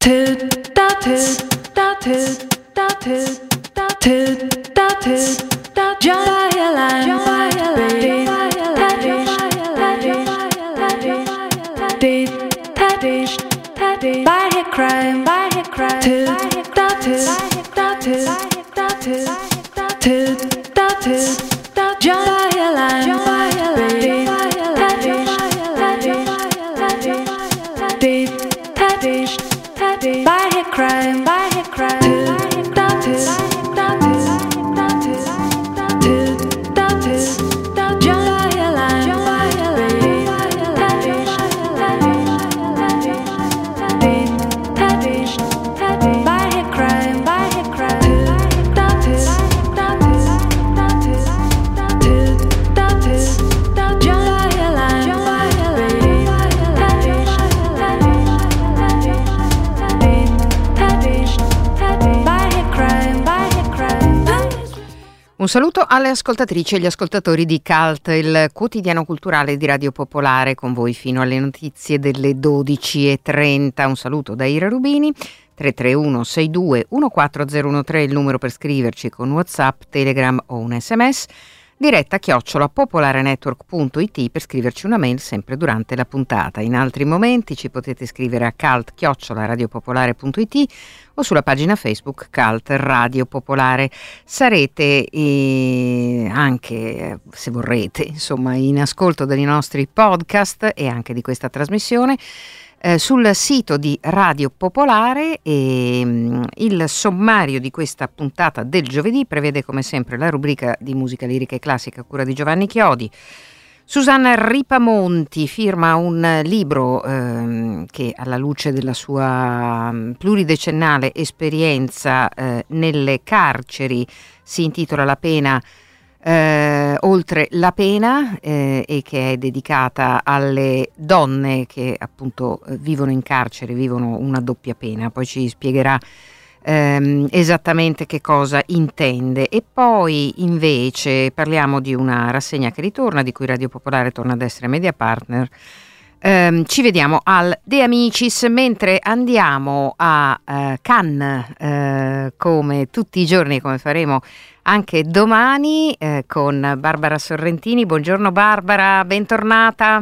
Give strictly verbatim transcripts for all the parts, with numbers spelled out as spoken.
Un saluto alle ascoltatrici e agli ascoltatori di Cult, il quotidiano culturale di Radio Popolare, con voi fino alle notizie delle dodici e trenta. Un saluto da Ira Rubini. tre tre uno sei due uno quattro zero uno tre il numero per scriverci con WhatsApp, Telegram o un sms. Diretta chiocciola popolarenetwork punto it per scriverci una mail sempre durante la puntata. In altri momenti ci potete scrivere a cult chiocciola radiopopolare punto it o sulla pagina Facebook Cult Radio Popolare. Sarete eh, anche, se vorrete, insomma, in ascolto dei nostri podcast e anche di questa trasmissione Eh, sul sito di Radio Popolare. E mh, il sommario di questa puntata del giovedì prevede come sempre la rubrica di musica lirica e classica a cura di Giovanni Chiodi. Susanna Ripamonti firma un libro ehm, che, alla luce della sua pluridecennale esperienza eh, nelle carceri, si intitola La pena Eh, oltre la pena eh, e che è dedicata alle donne che appunto vivono in carcere, vivono una doppia pena. Poi ci spiegherà ehm, esattamente che cosa intende. E poi invece parliamo di una rassegna che ritorna, di cui Radio Popolare torna ad essere media partner. Um, ci vediamo al De Amicis, mentre andiamo a uh, Cannes uh, come tutti i giorni, come faremo anche domani uh, con Barbara Sorrentini. Buongiorno Barbara, bentornata.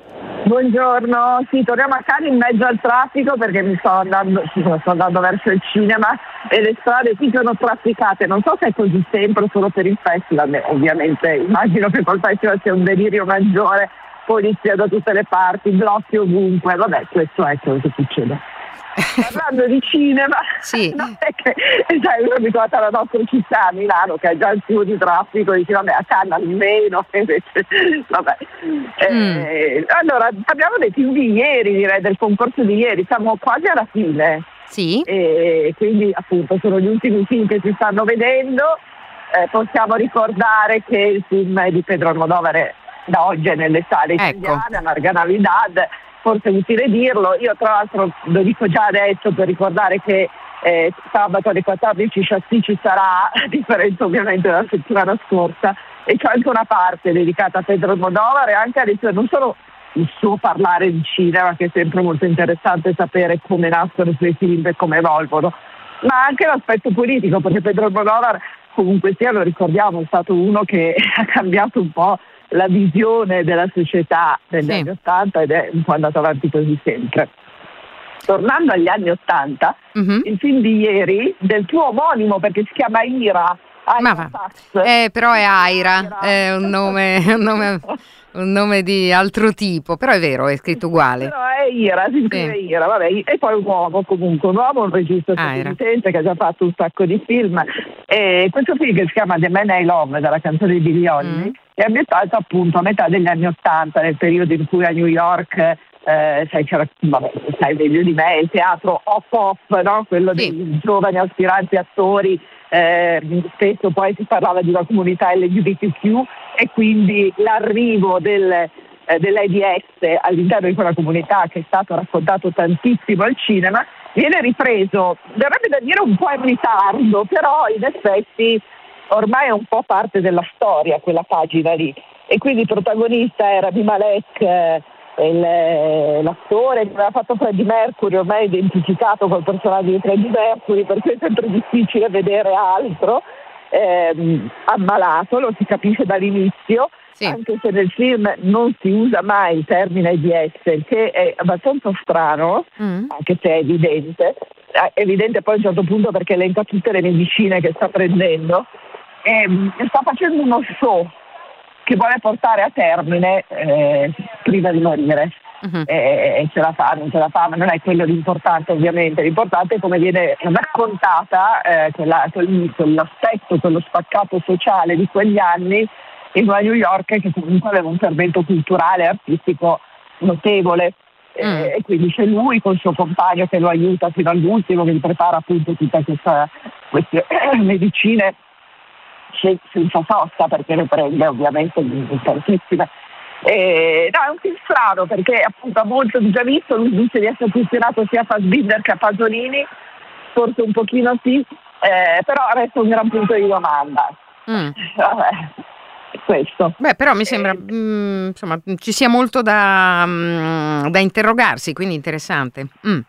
Buongiorno, sì, torniamo a Cannes in mezzo al traffico perché mi sto andando, sto andando verso il cinema e le strade qui sono trafficate. Non so se è così sempre o solo per il festival. Beh, ovviamente immagino che col festival sia un delirio maggiore. Polizia da tutte le parti, blocchi ovunque, vabbè, questo è quello che succede. Parlando di cinema, sì. Non è che sai, uno abituato alla nostra città, Milano, che ha già il suo di traffico, dice vabbè, a Cannes almeno, invece, vabbè. Mm. Eh, allora, abbiamo dei film di ieri, direi, del concorso di ieri, siamo quasi alla fine. Sì. E quindi appunto sono gli ultimi film che si stanno vedendo. Eh, possiamo ricordare che il film è di Pedro Almodóvar, da oggi è nelle sale italiane, ecco. Amarga Navidad, forse è utile dirlo. Io tra l'altro lo dico già adesso per ricordare che eh, sabato alle quattordici Chassis ci sarà, a differenza ovviamente della settimana scorsa, e c'è anche una parte dedicata a Pedro Almodóvar e anche alle sue, non solo il suo parlare di cinema, che è sempre molto interessante sapere come nascono i suoi film e come evolvono, ma anche l'aspetto politico, perché Pedro Almodóvar, comunque sia, lo ricordiamo, è stato uno che ha cambiato un po' la visione della società negli sì. anni Ottanta ed è un po' andato avanti così sempre. Tornando agli anni Ottanta, mm-hmm. il film di ieri del tuo omonimo, perché si chiama Ira, Ma va. Eh, però è Aira, Aira. È un nome, un nome un nome di altro tipo, però è vero, è scritto uguale. Però è Ira, si scrive sì. Ira, vabbè, e poi un uomo comunque, un uomo, un regista statunitense che ha già fatto un sacco di film, e questo film che si chiama The Man I Love, dalla canzone di Billie Holiday, mm. è ambientato appunto a metà degli anni Ottanta, nel periodo in cui a New York eh, sai, c'era, vabbè, sai meglio di me, il teatro off-off, no? Quello sì. dei giovani aspiranti attori. Eh, spesso poi si parlava di una comunità L G B T Q e quindi l'arrivo del, eh, dell'AIDS all'interno di quella comunità, che è stato raccontato tantissimo al cinema, viene ripreso, verrebbe da dire un po' in ritardo, però in effetti ormai è un po' parte della storia quella pagina lì, e quindi il protagonista era Rami Malek, eh, il, l'attore che aveva fatto Freddie Mercury, ormai identificato col personaggio di Freddie Mercury, perché è sempre difficile vedere altro, ehm, ammalato, lo si capisce dall'inizio, sì. Anche se nel film non si usa mai il termine AIDS, che è abbastanza strano, mm. anche se è evidente, è evidente poi a un certo punto perché elenca tutte le medicine che sta prendendo, e, e sta facendo uno show che vuole portare a termine eh, prima di morire. Uh-huh. E, e ce la fa, non ce la fa, ma non è quello l'importante ovviamente, l'importante è come viene raccontata eh, quella, quel, quell'aspetto, quello spaccato sociale di quegli anni in una New York che comunque aveva un fermento culturale e artistico notevole. Mm. E, e quindi c'è lui col suo compagno che lo aiuta fino all'ultimo, che gli prepara appunto tutte questa, queste medicine senza sosta, perché le prende ovviamente tantissime. E, no, è un film strano perché appunto ha molto già visto, lui dice di essere funzionato sia a Fassbinder che a Pasolini, forse un pochino sì, eh, però resta un gran punto di domanda. Mm. Vabbè, questo. Beh, però mi sembra eh, mh, insomma ci sia molto da, mh, da interrogarsi, quindi interessante. Mm.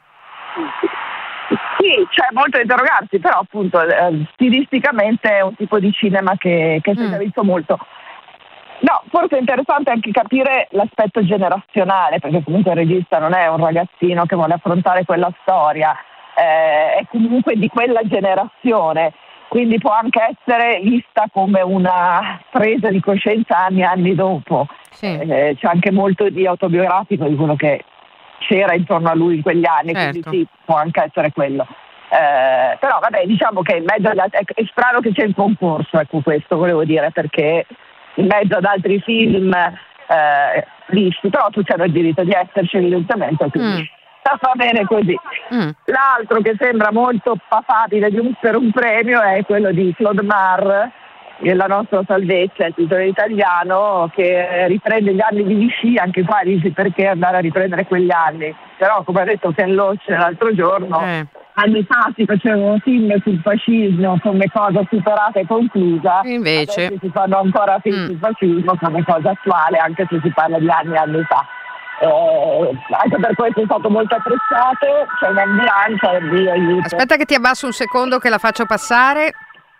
Sì, c'è molto da interrogarsi, però appunto eh, stilisticamente è un tipo di cinema che, che si è già visto molto. No, forse è interessante anche capire l'aspetto generazionale, perché comunque il regista non è un ragazzino che vuole affrontare quella storia, eh, è comunque di quella generazione, quindi può anche essere vista come una presa di coscienza anni e anni dopo. Sì. Eh, c'è anche molto di autobiografico di quello che c'era intorno a lui in quegli anni, certo. Quindi sì, può anche essere quello. Eh, però vabbè, diciamo che in mezzo agli altri, è, è strano che c'è il concorso, ecco, questo volevo dire, perché in mezzo ad altri film eh, visti, però tutti hanno il diritto di esserci evidentemente, quindi mm. va bene così. Mm. L'altro che sembra molto papabile di un, per un premio è quello di Claude Mar, La nostra salvezza, il titolo italiano, che riprende gli anni di Vichy, anche qua dici perché andare a riprendere quegli anni, però come ha detto Ken Loach l'altro giorno, eh. anni fa si facevano film sul fascismo come cosa superata e conclusa, invece adesso si fanno ancora film mm. sul fascismo come cosa attuale, anche se si parla di anni e anni fa. Eh, anche per questo è stato molto apprezzato, c'è un'ambulanza e Dio aiuto. Aspetta che ti abbasso un secondo che la faccio passare.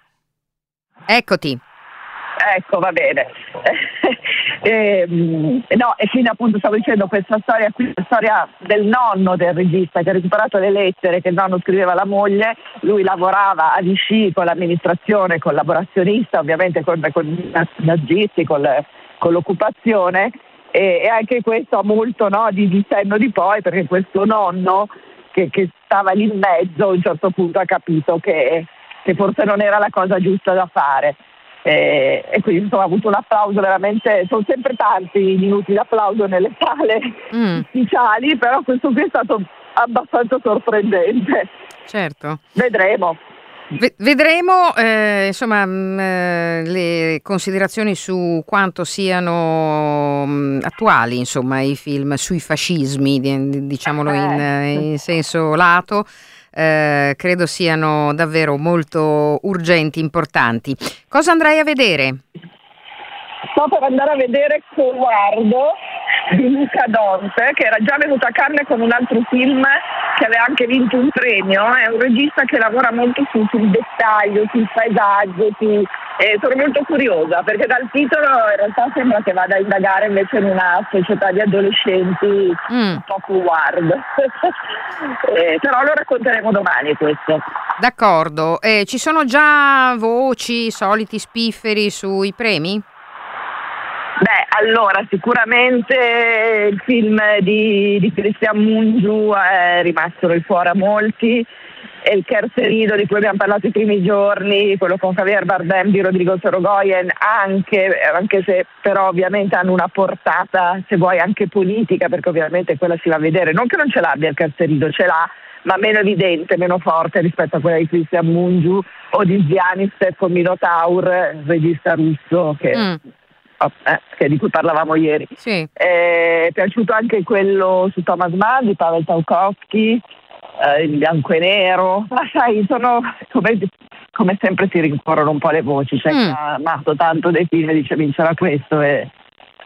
Eccoti. Ecco, va bene. e, no, e quindi appunto stavo dicendo questa storia qui, la storia del nonno del regista che ha recuperato le lettere che il nonno scriveva alla moglie. Lui lavorava a Vichy con l'amministrazione collaborazionista, ovviamente con, con i nazisti, con, le, con l'occupazione, e, e anche questo ha molto, no, di, di senno di poi, perché questo nonno che, che stava lì in mezzo a un certo punto ha capito che che forse non era la cosa giusta da fare, e, e quindi insomma ha avuto un applauso veramente, sono sempre tanti i minuti d'applauso nelle sale mm. ufficiali, però questo qui è stato abbastanza sorprendente. Certo. Vedremo. V- vedremo eh, insomma mh, eh, le considerazioni su quanto siano mh, attuali insomma i film sui fascismi, di, diciamolo in, in senso lato. Eh, credo siano davvero molto urgenti, importanti. Cosa andrai a vedere? Sto per andare a vedere Coguardo di Luca Dante, che era già venuto a Cannes con un altro film che aveva anche vinto un premio. È un regista che lavora molto sul, sul dettaglio, sul paesaggio, su, eh, sono molto curiosa perché dal titolo in realtà sembra che vada a indagare invece in una società di adolescenti mm. un po' Coguardo. eh, però lo racconteremo domani questo. D'accordo. Eh, ci sono già voci, soliti spifferi sui premi? Beh, allora sicuramente il film di, di Cristian Mungiu è rimasto nel cuore a molti, e il Kerserido di cui abbiamo parlato i primi giorni, quello con Javier Bardem di Rodrigo Sorogoyen, anche, anche se però ovviamente hanno una portata, se vuoi, anche politica, perché ovviamente quella si va a vedere, non che non ce l'abbia il Kerserido, ce l'ha, ma meno evidente, meno forte rispetto a quella di Cristian Mungiu o di Zianist con Minotaur, il regista russo che... Mm. Eh, che di cui parlavamo ieri. Sì. Eh, è piaciuto anche quello su Thomas Mann di Pavel Tarkovsky, eh, il bianco e nero, ma sai, sono come, come sempre si rincorrono un po' le voci, c'è cioè, mm. chi ha amato tanto dei film e dice vincerà questo, e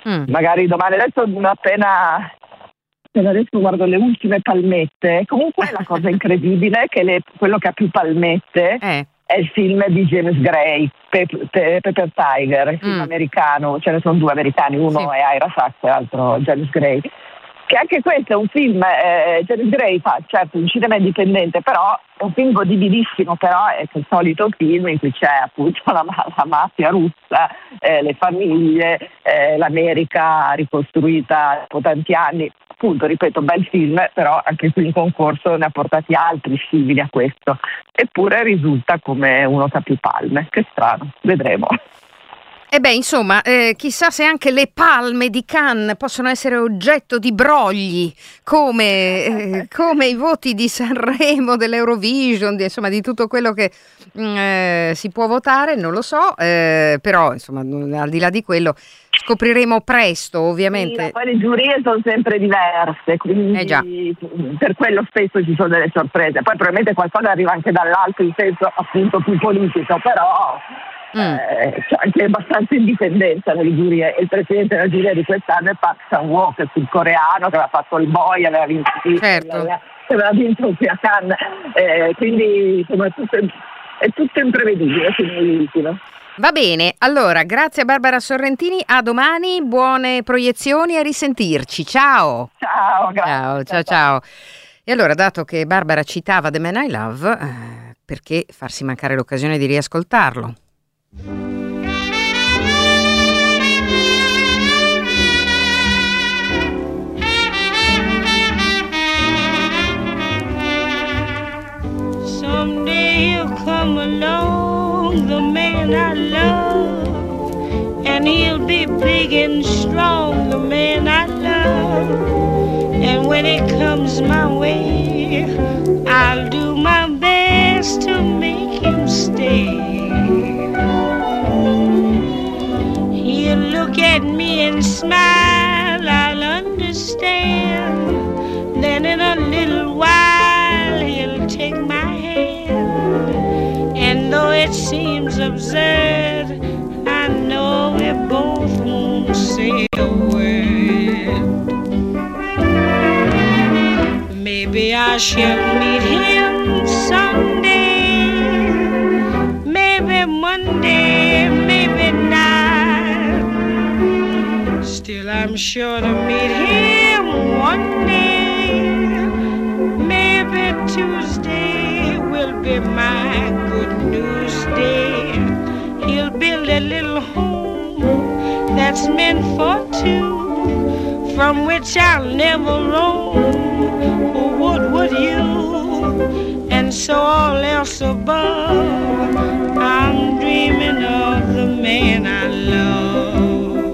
Mm. Magari domani, adesso appena, appena adesso guardo le ultime palmette. Comunque la cosa incredibile è che le, quello che ha più palmette eh. è il film di James Gray, Pepper, Pepper Tiger, il film mm. americano. Ce ne sono due americani, uno sì. è Ira Sachs e l'altro James Gray. Che anche questo è un film, eh, James Gray fa certo un cinema indipendente, però è un film godibilissimo, però è il solito film in cui c'è appunto la, la mafia russa, eh, le famiglie, eh, l'America ricostruita dopo tanti anni. Appunto, ripeto, bel film, però anche qui in concorso ne ha portati altri simili a questo. Eppure risulta come uno che ha più palme. Che strano, vedremo. E beh, insomma, eh, chissà se anche le palme di Cannes possono essere oggetto di brogli, come, eh, come i voti di Sanremo, dell'Eurovision, di, insomma, di tutto quello che mh, eh, si può votare, non lo so, eh, però, insomma, al di là di quello, scopriremo presto, ovviamente. Sì, poi le giurie sono sempre diverse, quindi eh già. per quello spesso ci sono delle sorprese. Poi probabilmente qualcosa arriva anche dall'alto, in senso appunto più politico, però... Mm. Eh, c'è anche abbastanza indipendenza nelle giurie, e il presidente della giuria di quest'anno è Park Chan-wook, il sudcoreano che aveva fatto il boy, aveva vinto, certo. aveva, aveva vinto qui a Cannes, eh, quindi insomma, è, tutto, è tutto imprevedibile fino all'ultimo. Va bene, allora grazie a Barbara Sorrentini, a domani, buone proiezioni e a risentirci, ciao! Ciao, grazie. Ciao, ciao, ciao. E allora, dato che Barbara citava The Man I Love, eh, perché farsi mancare l'occasione di riascoltarlo? Someday he'll come along, the man I love, and he'll be big and strong, the man I love. And when it comes my way, I'll do my best to make him stay. He'll look at me and smile, I'll understand. Then in a little while he'll take my hand. And though it seems absurd, I know we both won't say a word. Maybe I shall meet him someday, maybe Monday, maybe not. Still I'm sure to meet him one day. Maybe Tuesday will be my good news day. He'll build a little home that's meant for two, from which I'll never roam. Oh, what would you? And so all else above, I'm dreaming of the man I love.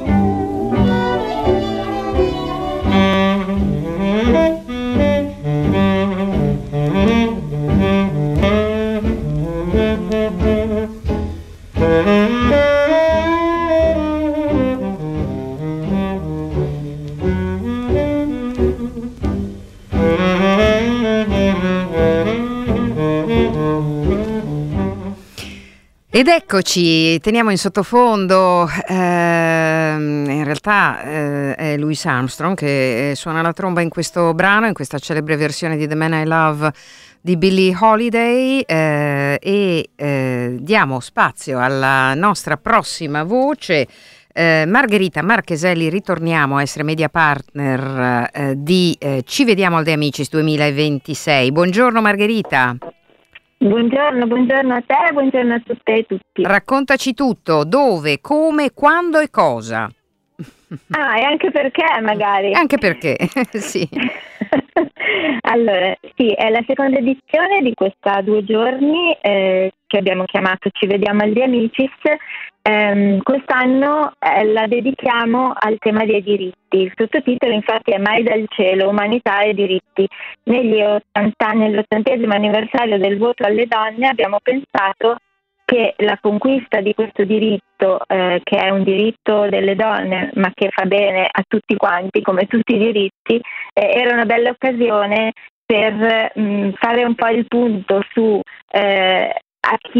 Ed eccoci, teniamo in sottofondo, ehm, in realtà eh, è Louis Armstrong che suona la tromba in questo brano, in questa celebre versione di The Man I Love di Billie Holiday, eh, e eh, diamo spazio alla nostra prossima voce. Eh, Margherita Marcheselli, ritorniamo a essere media partner eh, di eh, Ci vediamo al De Amicis duemilaventisei. Buongiorno Margherita. Buongiorno, buongiorno a te, buongiorno a tutte e tutti. Raccontaci tutto, dove, come, quando e cosa. Ah, e anche perché magari. Anche perché, sì. Allora, sì, è la seconda edizione di questa due giorni eh, che abbiamo chiamato Ci vediamo al De Amicis. Eh, quest'anno eh, la dedichiamo al tema dei diritti. Il sottotitolo infatti è Mai dal cielo, umanità e diritti. Negli ottanta, nell'ottantesimo anniversario del voto alle donne abbiamo pensato che la conquista di questo diritto, eh, che è un diritto delle donne ma che fa bene a tutti quanti, come tutti i diritti, eh, era una bella occasione per mh, fare un po' il punto su eh, a chi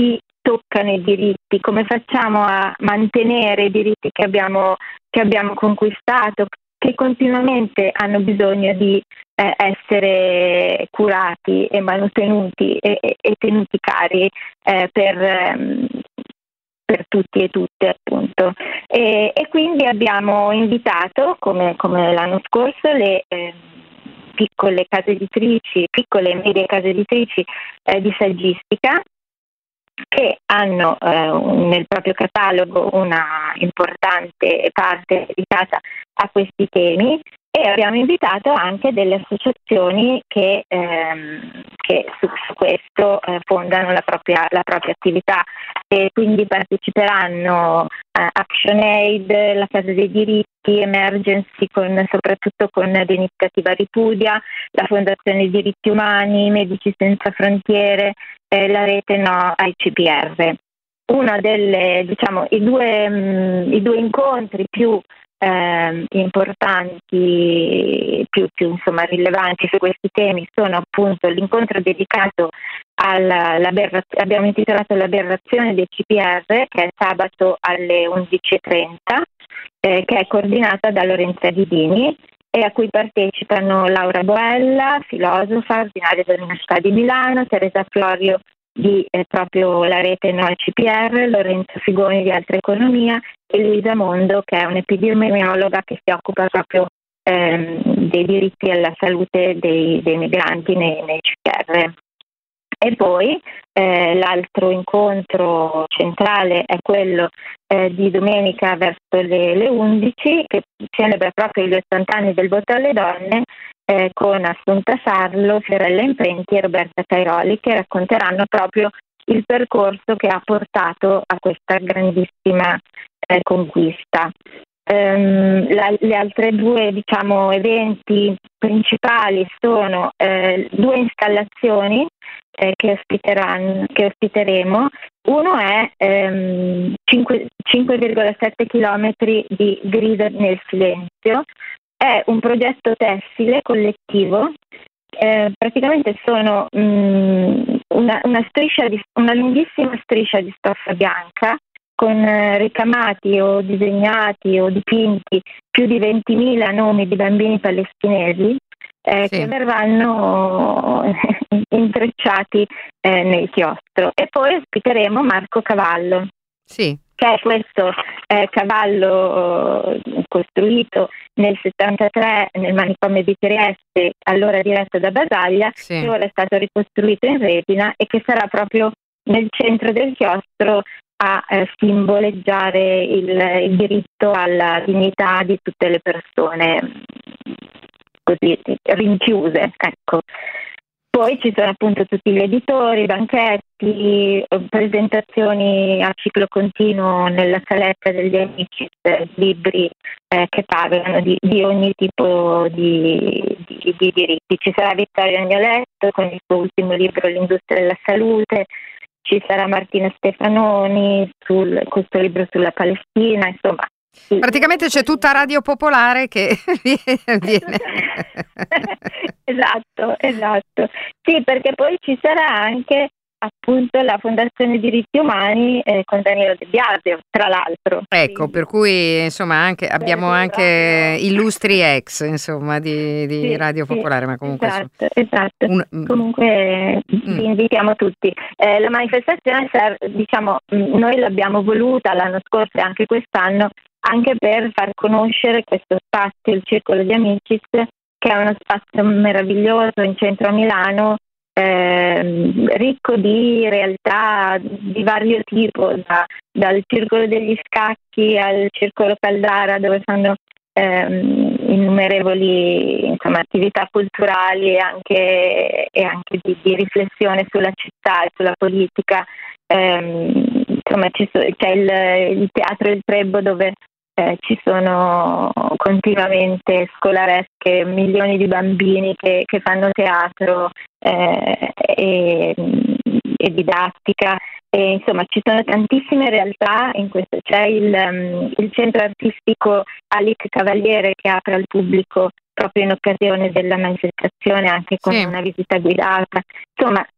toccano i diritti, come facciamo a mantenere i diritti che abbiamo, che abbiamo conquistato, che continuamente hanno bisogno di eh, essere curati e manutenuti e, e, e tenuti cari eh, per, ehm, per tutti e tutte, appunto. E, e quindi abbiamo invitato, come, come l'anno scorso, le eh, piccole case editrici, piccole e medie case editrici eh, di saggistica, che hanno eh, un, nel proprio catalogo una importante parte dedicata a questi temi, e abbiamo invitato anche delle associazioni che, ehm, che su, su questo eh, fondano la propria, la propria attività, e quindi parteciperanno eh, ActionAid, la Casa dei Diritti, Emergency, con, soprattutto con l'iniziativa Ripudia, la Fondazione Diritti Umani, Medici Senza Frontiere, eh, la rete No ai C P R. Uno delle, diciamo, i due, mh, i due incontri più eh, importanti, più, più insomma rilevanti su questi temi sono appunto l'incontro dedicato alla, abbiamo intitolato l'aberrazione dei C P R, che è sabato alle undici e trenta, eh, che è coordinata da Lorenza Ghidini, e a cui partecipano Laura Boella, filosofa, ordinaria dell'Università di Milano, Teresa Florio di eh, proprio la rete No al C P R, Lorenzo Figoni di Altra Economia e Luisa Mondo, che è un'epidemiologa che si occupa proprio ehm, dei diritti alla salute dei, dei migranti nei, nei C P R. E poi eh, l'altro incontro centrale è quello eh, di domenica verso le, le undici, che celebra proprio gli ottanta anni del voto alle donne, eh, con Assunta Sarlo, Fiorella Imprenti e Roberta Cairoli, che racconteranno proprio il percorso che ha portato a questa grandissima eh, conquista. Um, la, le altre due, diciamo, eventi principali sono eh, due installazioni eh, che, ospiteranno, che ospiteremo. Uno è ehm, cinque virgola sette chilometri di grida nel silenzio. È un progetto tessile collettivo. Eh, praticamente sono mh, una, una striscia di, una lunghissima striscia di stoffa bianca con eh, ricamati o disegnati o dipinti più di ventimila nomi di bambini palestinesi eh, sì. che verranno intrecciati eh, nel chiostro. E poi ospiteremo Marco Cavallo, sì. che è questo eh, cavallo eh, costruito nel settantatré nel manicomio di Trieste, allora diretto da Basaglia, sì. che ora è stato ricostruito in resina e che sarà proprio nel centro del chiostro a eh, simboleggiare il, il diritto alla dignità di tutte le persone così rinchiuse, ecco. Poi ci sono appunto tutti gli editori, banchetti, presentazioni a ciclo continuo nella saletta degli amici, libri eh, che parlano di, di ogni tipo di, di, di diritti. Ci sarà Vittorio Agnoletto con il suo ultimo libro L'industria della salute, ci sarà Martina Stefanoni sul questo libro sulla Palestina, insomma. Sì. Praticamente c'è tutta Radio Popolare che viene. Esatto, esatto. Sì, perché poi ci sarà anche appunto la Fondazione Diritti Umani eh, con Danilo De Biasio, tra l'altro. Ecco, Quindi, per cui insomma anche, abbiamo anche illustri ex insomma di, di sì, Radio Popolare, sì, ma comunque esatto, esatto. Un, comunque mm. vi invitiamo tutti. Eh, la manifestazione serve, diciamo, noi l'abbiamo voluta l'anno scorso e anche quest'anno anche per far conoscere questo spazio, il Circolo di Amicis, che è uno spazio meraviglioso in centro a Milano, eh, ricco di realtà di vario tipo, da, dal Circolo degli Scacchi al Circolo Caldara, dove fanno ehm, innumerevoli insomma, attività culturali e anche, e anche di, di riflessione sulla città e sulla politica. Eh, insomma, ci so, c'è il, il Teatro Il Trebbo, dove Eh, ci sono continuamente scolaresche, milioni di bambini che, che fanno teatro eh, e, e didattica, e insomma ci sono tantissime realtà in questo. C'è il, um, il centro artistico Alice Cavaliere, che apre al pubblico proprio in occasione della manifestazione, anche con sì. una visita guidata. Insomma,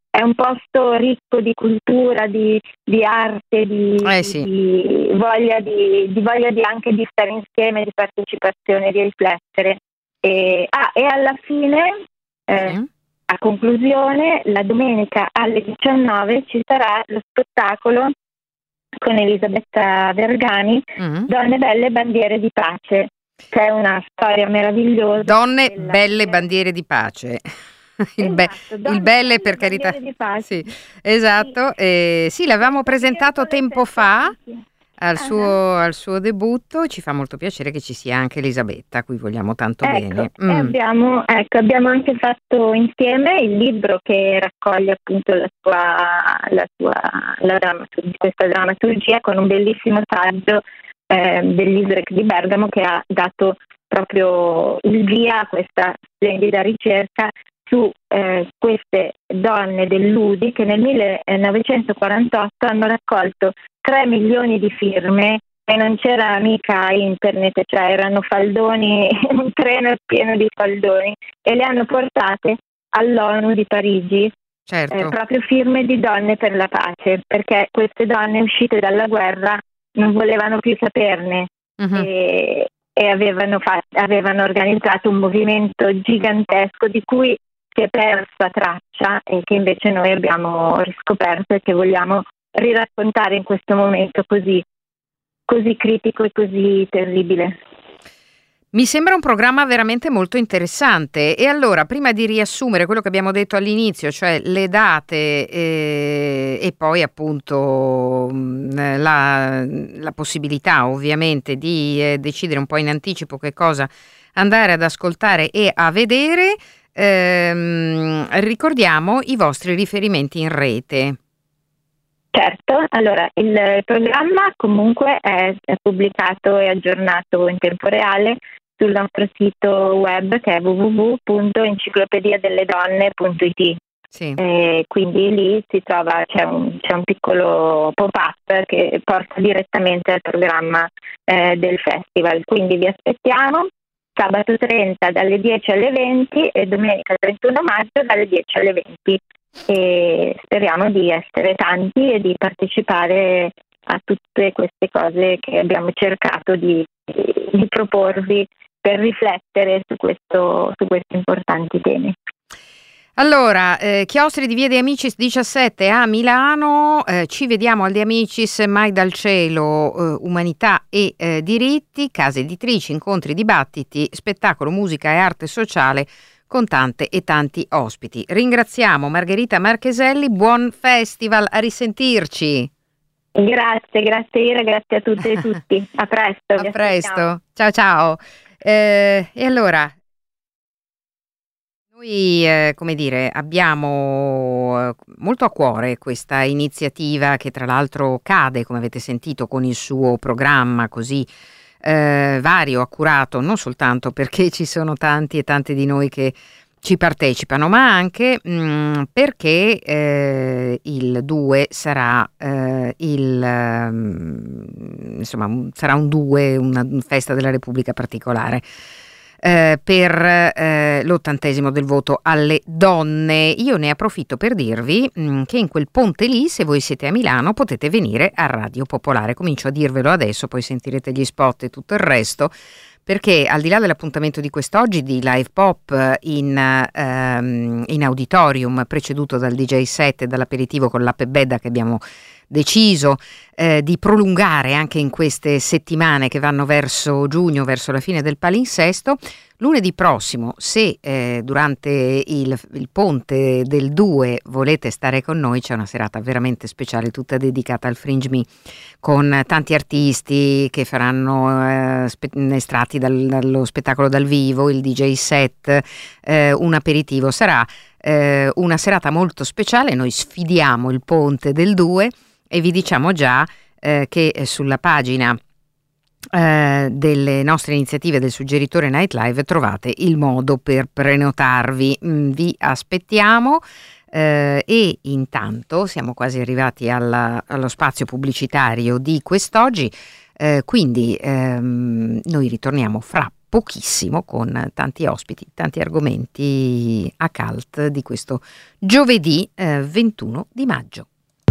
è un posto ricco di cultura, di, di arte, di, eh sì. di voglia di, di voglia di anche di stare insieme, di partecipazione, di riflettere. E, ah, e alla fine, eh, Sì. a conclusione, la domenica alle diciannove ci sarà lo spettacolo con Elisabetta Vergani, Mm. Donne belle bandiere di pace, che è una storia meravigliosa. Donne della- belle bandiere di pace. Il, be- Esatto, il Donne belle belle per carità. bandiere di pace. Sì, esatto. Eh, sì, l'avevamo presentato tempo fa al suo, al suo debutto. Ci fa molto piacere che ci sia anche Elisabetta, a cui vogliamo tanto Ecco, bene. e Mm. abbiamo, ecco, abbiamo anche fatto insieme il libro che raccoglie appunto la sua, la sua la drammaturgia, questa drammaturgia, con un bellissimo saggio eh, dell'I S R E C di Bergamo, che ha dato proprio il via a questa splendida ricerca su eh, queste donne dell'U D I che nel millenovecentoquarantotto hanno raccolto tre milioni di firme, e non c'era mica internet, cioè erano faldoni, un treno pieno di faldoni, e le hanno portate all'ONU di Parigi, Certo. eh, proprio firme di donne per la pace, perché queste donne uscite dalla guerra non volevano più saperne. Mhm. e, e avevano, fatto, avevano organizzato un movimento gigantesco di cui si è persa traccia e che invece noi abbiamo riscoperto e che vogliamo riraccontare in questo momento così, così critico e così terribile. Mi sembra un programma veramente molto interessante. E allora, prima di riassumere quello che abbiamo detto all'inizio, cioè le date eh, e poi appunto mh, la, la possibilità ovviamente di eh, decidere un po' in anticipo che cosa andare ad ascoltare e a vedere, ehm, ricordiamo i vostri riferimenti in rete. Certo, allora il programma comunque è, è pubblicato e aggiornato in tempo reale sul nostro sito web, che è w w w punto enciclopedia delle donne punto i t. Sì. E quindi lì si trova, c'è un, c'è un piccolo pop-up che porta direttamente al programma eh, del festival. Quindi vi aspettiamo sabato trenta dalle dieci alle venti e domenica trentuno maggio dalle dieci alle venti. E speriamo di essere tanti e di partecipare a tutte queste cose che abbiamo cercato di, di proporvi per riflettere su questo, su questi importanti temi. Allora, eh, chiostri di Via De Amicis diciassette a Milano, eh, ci vediamo al De Amicis, Mai dal cielo, eh, umanità e eh, diritti, case editrici, incontri, dibattiti, spettacolo, musica e arte sociale con tante e tanti ospiti. Ringraziamo Margherita Marcheselli, buon festival, a risentirci. Grazie, grazie Ira, grazie a tutte e tutti. A presto. A presto, ciao ciao. Eh, e allora... Noi, eh, come dire, abbiamo eh, molto a cuore questa iniziativa che tra l'altro cade, come avete sentito, con il suo programma così eh, vario, accurato, non soltanto perché ci sono tanti e tante di noi che ci partecipano, ma anche mh, perché eh, il due sarà eh, il um, insomma sarà un due, una festa della Repubblica particolare. Eh, per eh, l'ottantesimo del voto alle donne. Io ne approfitto per dirvi mh, che in quel ponte lì, se voi siete a Milano, potete venire a Radio Popolare. Comincio a dirvelo adesso, poi sentirete gli spot e tutto il resto, perché al di là dell'appuntamento di quest'oggi di live pop in, ehm, in auditorium, preceduto dal D J set e dall'aperitivo con l'app Bedda che abbiamo deciso eh, di prolungare anche in queste settimane che vanno verso giugno, verso la fine del palinsesto, lunedì prossimo, se eh, durante il, il ponte del due volete stare con noi, c'è una serata veramente speciale tutta dedicata al Fringe Me, con tanti artisti che faranno eh, spe- estratti dal, dallo spettacolo dal vivo, il D J set, eh, un aperitivo. Sarà eh, una serata molto speciale. Noi sfidiamo il ponte del due e vi diciamo già eh, che sulla pagina eh, delle nostre iniziative del suggeritore Nightlive trovate il modo per prenotarvi. Mm, vi aspettiamo eh, e intanto siamo quasi arrivati alla, allo spazio pubblicitario di quest'oggi, eh, quindi ehm, noi ritorniamo fra pochissimo, con tanti ospiti, tanti argomenti a Cult di questo giovedì eh, ventuno di maggio.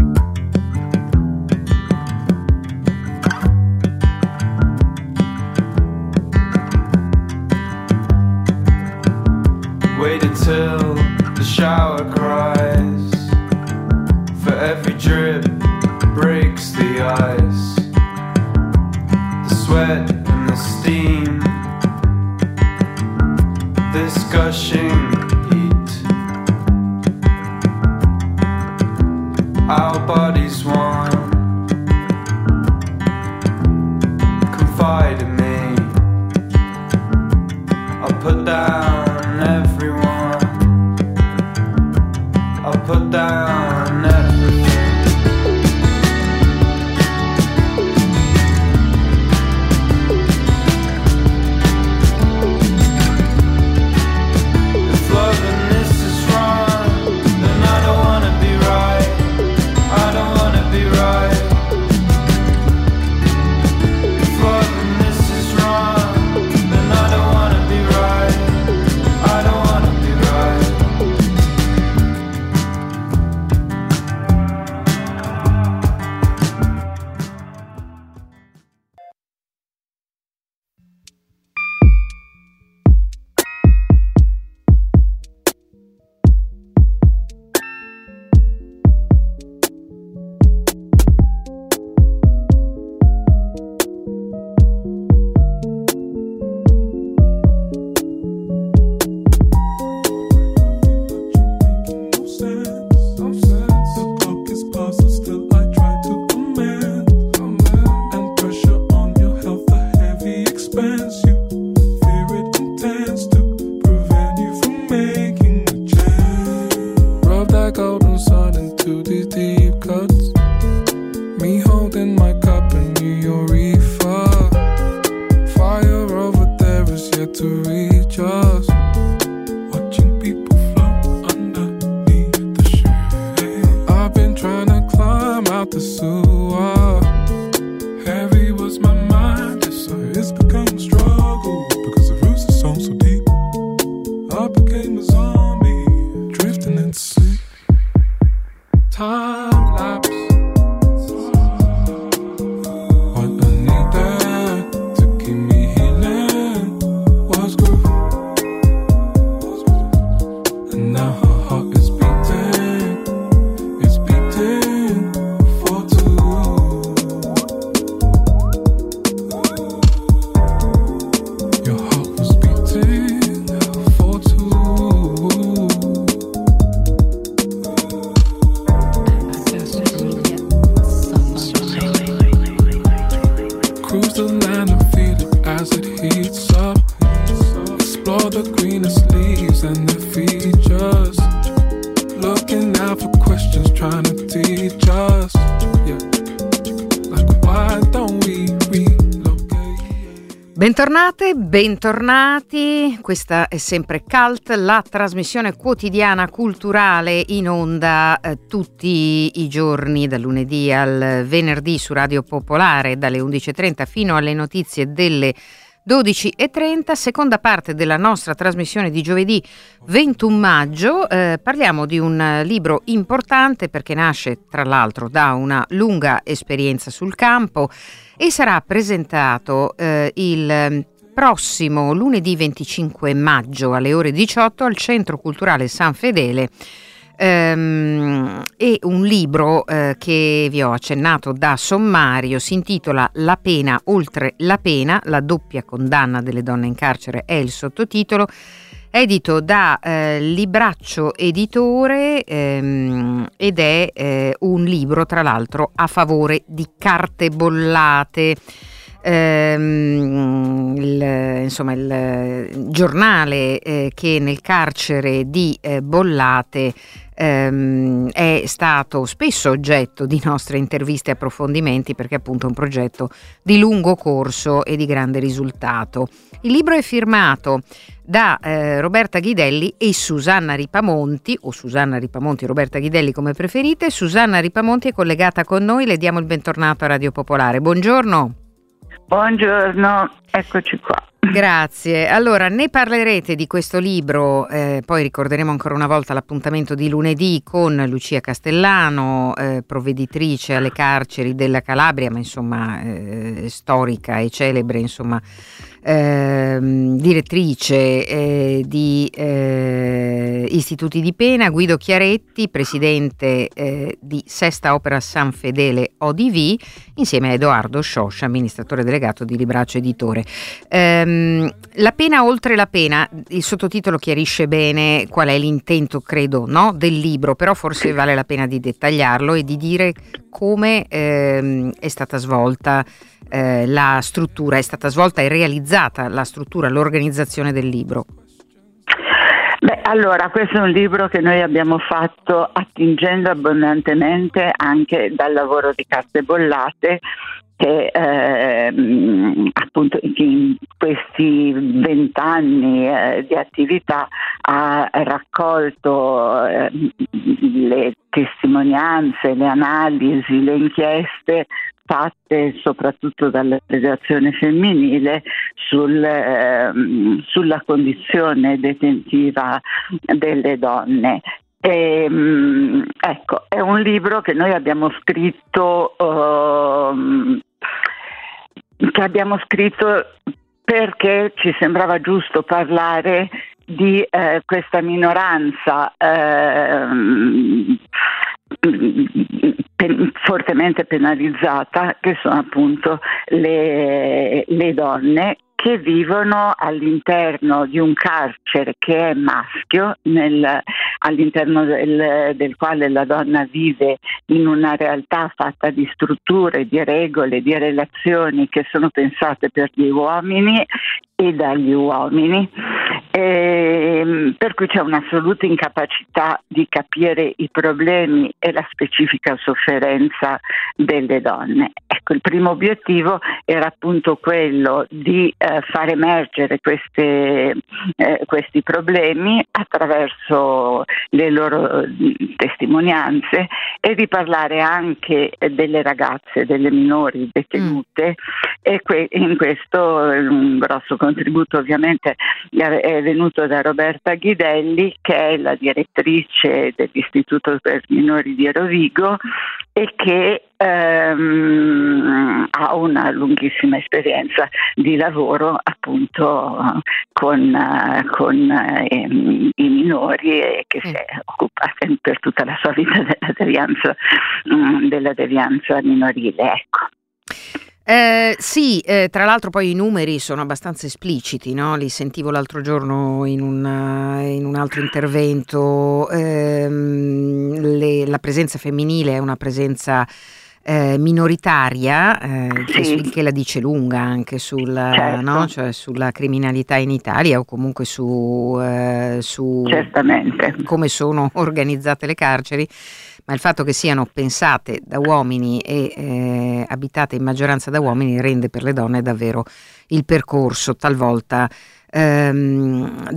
Wait until the shower cries, for every drip breaks the ice, the sweat and the steam, this gushing heat. Our bodies one, confide in me, I'll put down everyone, I'll put down everything. If loving this is wrong, then I don't wanna be right, I don't wanna be right. If loving this is wrong, then I don't wanna be right, I don't wanna be right. Bentornate, bentornati, questa è sempre Cult, la trasmissione quotidiana culturale in onda eh, tutti i giorni, dal lunedì al venerdì su Radio Popolare, dalle undici e trenta fino alle notizie delle dodici e trenta, seconda parte della nostra trasmissione di giovedì ventuno maggio. Eh, parliamo di un libro importante perché nasce tra l'altro da una lunga esperienza sul campo e sarà presentato eh, il prossimo lunedì venticinque maggio alle ore diciotto al Centro Culturale San Fedele. Um, e un libro uh, che vi ho accennato da sommario si intitola La pena oltre la pena, la doppia condanna delle donne in carcere è il sottotitolo, edito da uh, Libraccio Editore um, ed è uh, un libro tra l'altro a favore di carte bollate. Ehm, il, insomma il giornale eh, che nel carcere di eh, Bollate ehm, è stato spesso oggetto di nostre interviste e approfondimenti perché appunto è un progetto di lungo corso e di grande risultato. Il libro è firmato da eh, Roberta Ghidelli e Susanna Ripamonti, o Susanna Ripamonti o Roberta Ghidelli come preferite. Susanna Ripamonti è collegata con noi, le diamo il bentornato a Radio Popolare. Buongiorno. Buongiorno, eccoci qua. Grazie. Allora, ne parlerete di questo libro, eh, poi ricorderemo ancora una volta l'appuntamento di lunedì con Lucia Castellano, eh, provveditrice alle carceri della Calabria, ma insomma eh, storica e celebre, insomma eh, direttrice eh, di eh, istituti di pena, Guido Chiaretti, presidente eh, di Sesta Opera San Fedele O D V, insieme a Edoardo Scioscia, amministratore delegato di Libraccio Editore. Eh, La pena oltre la pena, il sottotitolo chiarisce bene qual è l'intento, credo, no, del libro, però forse vale la pena di dettagliarlo e di dire come ehm, è stata svolta eh, la struttura, è stata svolta e realizzata la struttura, l'organizzazione del libro. Beh, allora, questo è un libro che noi abbiamo fatto attingendo abbondantemente anche dal lavoro di Carte Bollate, che eh, appunto in questi vent'anni eh, di attività ha raccolto eh, le testimonianze, le analisi, le inchieste fatte soprattutto dalla federazione femminile sul, eh, sulla condizione detentiva delle donne. E, ecco, è un libro che noi abbiamo scritto uh, che abbiamo scritto perché ci sembrava giusto parlare di eh, questa minoranza eh, pen- fortemente penalizzata, che sono appunto le, le donne che vivono all'interno di un carcere che è maschio, nel, all'interno del, del quale la donna vive in una realtà fatta di strutture, di regole, di relazioni che sono pensate per gli uomini e dagli uomini, e, per cui c'è un'assoluta incapacità di capire i problemi e la specifica sofferenza delle donne. Ecco, il primo obiettivo era appunto quello di eh, far emergere queste, eh, questi problemi attraverso le loro testimonianze e di parlare anche delle ragazze, delle minori detenute, mm. e que- in questo un grosso contributo ovviamente è venuto da Roberta Ghidelli, che è la direttrice dell'Istituto per Minori di Rovigo e che ehm, ha una lunghissima esperienza di lavoro appunto con, con eh, i minori, e che si è occupata per tutta la sua vita della devianza, della devianza minorile, ecco. Eh, sì, eh, tra l'altro poi i numeri sono abbastanza espliciti, no? Li sentivo l'altro giorno in, una, in un altro intervento. Ehm, le, la presenza femminile è una presenza eh, minoritaria, eh, sì. che, che la dice lunga anche sul, certo. no? Cioè sulla criminalità in Italia, o comunque su, eh, su Certamente. come sono organizzate le carceri. Ma il fatto che siano pensate da uomini e eh, abitate in maggioranza da uomini rende per le donne davvero il percorso talvolta ehm,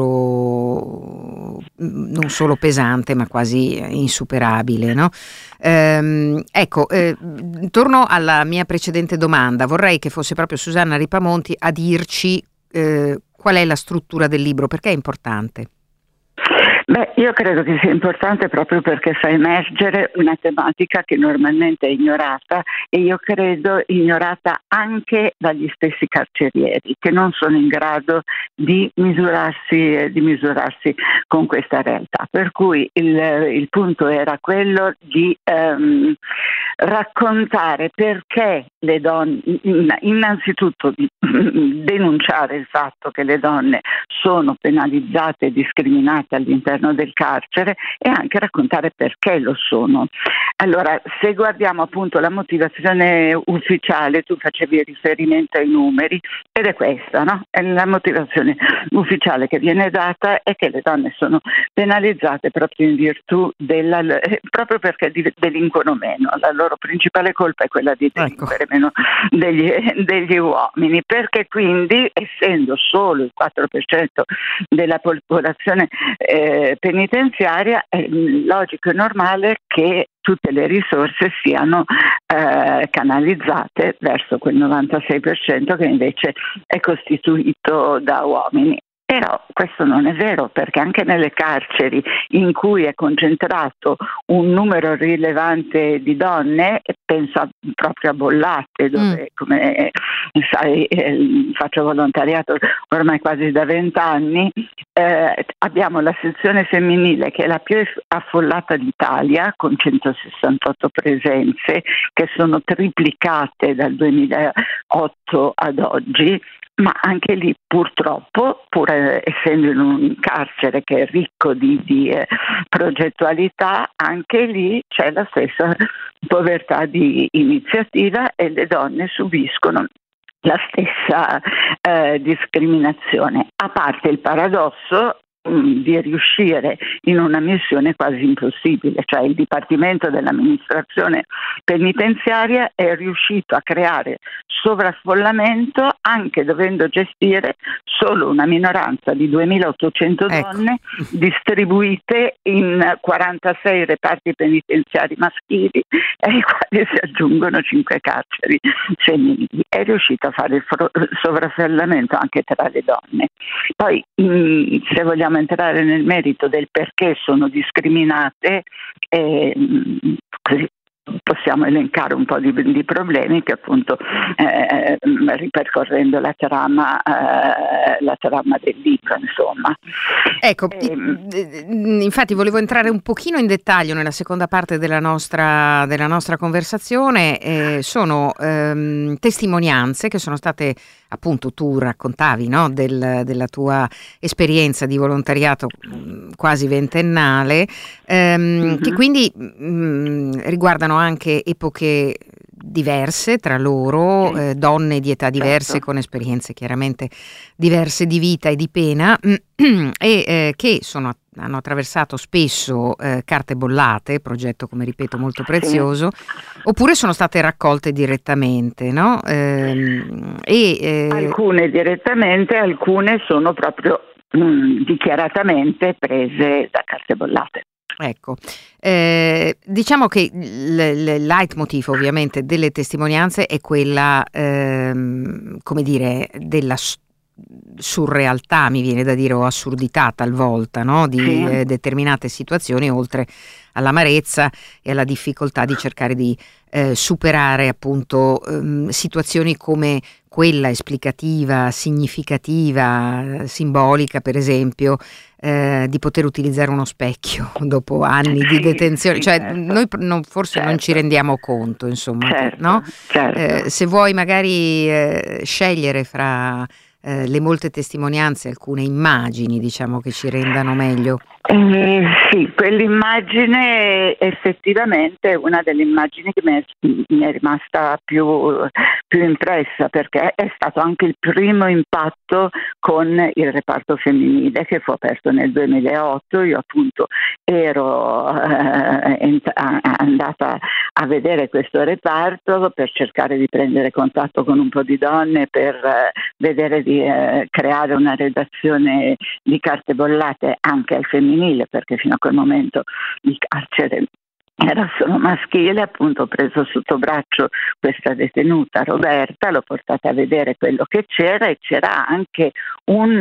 davvero non solo pesante ma quasi insuperabile, no? Ehm, ecco, eh, torno alla mia precedente domanda. Vorrei che fosse proprio Susanna Ripamonti a dirci eh, qual è la struttura del libro, perché è importante. Beh, io credo che sia importante proprio perché fa emergere una tematica che normalmente è ignorata, e io credo ignorata anche dagli stessi carcerieri, che non sono in grado di misurarsi, di misurarsi con questa realtà. Per cui il, il punto era quello di ehm, raccontare perché le donne, innanzitutto di denunciare il fatto che le donne sono penalizzate e discriminate all'interno del carcere, e anche raccontare perché lo sono. Allora, se guardiamo appunto la motivazione ufficiale, tu facevi riferimento ai numeri, ed è questa, no? È la motivazione ufficiale che viene data è che le donne sono penalizzate proprio in virtù della, eh, proprio perché delinquono meno. La loro principale colpa è quella di delinquere ecco. meno degli, degli uomini, perché quindi, essendo solo il quattro per cento della popolazione eh, penitenziaria, è logico e normale che tutte le risorse siano eh, canalizzate verso quel novantasei per cento che invece è costituito da uomini. Però questo non è vero, perché anche nelle carceri in cui è concentrato un numero rilevante di donne, penso a, proprio a Bollate, dove mm. come sai eh, faccio volontariato ormai quasi da vent'anni, eh, abbiamo la sezione femminile che è la più affollata d'Italia, con centosessantotto presenze che sono triplicate dal duemilaotto ad oggi. Ma anche lì purtroppo, pur essendo in un carcere che è ricco di, di eh, progettualità, anche lì c'è la stessa povertà di iniziativa e le donne subiscono la stessa eh, discriminazione, a parte il paradosso mh, di riuscire in una missione quasi impossibile, cioè il Dipartimento dell'amministrazione penitenziaria è riuscito a creare sovraffollamento anche dovendo gestire solo una minoranza di duemilaottocento ecco. donne distribuite in quarantasei reparti penitenziari maschili ai quali si aggiungono cinque carceri femminili. È riuscito a fare il fro- sovraffollamento anche tra le donne. Poi mh, se vogliamo entrare nel merito del perché sono discriminate, eh, mh, così possiamo elencare un po' di, di problemi che appunto eh, ripercorrendo la trama eh, la trama del libro, insomma. Ecco, e, infatti volevo entrare un pochino in dettaglio nella seconda parte della nostra della nostra conversazione. Eh, sono ehm, testimonianze che sono state, appunto, tu raccontavi, no, del, della tua esperienza di volontariato mh, quasi ventennale, ehm, mm-hmm. che quindi mh, riguardano anche epoche diverse tra loro, sì. eh, donne di età diverse, certo. con esperienze chiaramente diverse di vita e di pena e eh, che sono hanno attraversato spesso eh, Carte Bollate, progetto, come ripeto, molto prezioso, sì. oppure sono state raccolte direttamente, no? Ehm, e, eh... Alcune direttamente, alcune sono proprio mh, dichiaratamente prese da Carte Bollate. Ecco, eh, diciamo che il leitmotiv ovviamente delle testimonianze è quella, ehm, come dire, della surrealtà, mi viene da dire, o assurdità talvolta, no? Di sì. eh, determinate situazioni, oltre all'amarezza e alla difficoltà di cercare di eh, superare appunto ehm, situazioni come quella esplicativa, significativa, simbolica, per esempio, eh, di poter utilizzare uno specchio dopo anni sì, di detenzione. Sì, cioè certo. noi non, forse certo. non ci rendiamo conto, insomma, certo, no? Certo. Eh, se vuoi magari eh, scegliere fra eh, le molte testimonianze alcune immagini, diciamo, che ci rendano meglio. Eh, sì, quell'immagine effettivamente è una delle immagini che mi è, mi è rimasta più, più impressa, perché è stato anche il primo impatto con il reparto femminile che fu aperto nel duemilaotto. Io appunto ero eh, ent- andata a vedere questo reparto per cercare di prendere contatto con un po' di donne, per eh, vedere di eh, creare una redazione di Carte Bollate anche al femminile, perché fino a quel momento il carcere era solo maschile. Appunto ho preso sotto braccio questa detenuta Roberta, l'ho portata a vedere quello che c'era, e c'era anche un,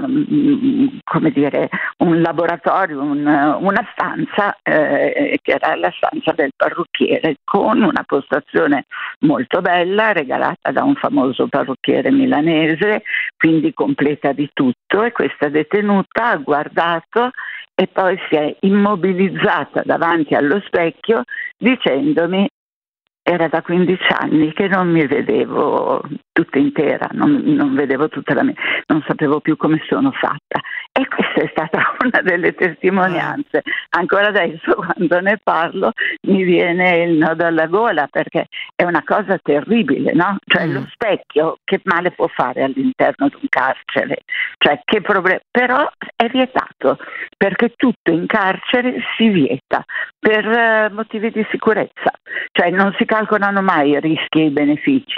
uh, come dire, un laboratorio, un, una stanza eh, che era la stanza del parrucchiere, con una postazione molto bella regalata da un famoso parrucchiere milanese, quindi completa di tutto. E questa detenuta ha guardato e poi si è immobilizzata davanti allo specchio dicendomi: era da quindici anni che non mi vedevo tutta intera, non, non vedevo tutta la mia, non sapevo più come sono fatta. E questa è stata una delle testimonianze. Ancora adesso, quando ne parlo, mi viene il nodo alla gola, perché è una cosa terribile, no? Cioè mm. lo specchio che male può fare all'interno di un carcere? Cioè che problema? Però è vietato, perché tutto in carcere si vieta per uh, motivi di sicurezza. Cioè non si calcolano mai i rischi e i benefici, no?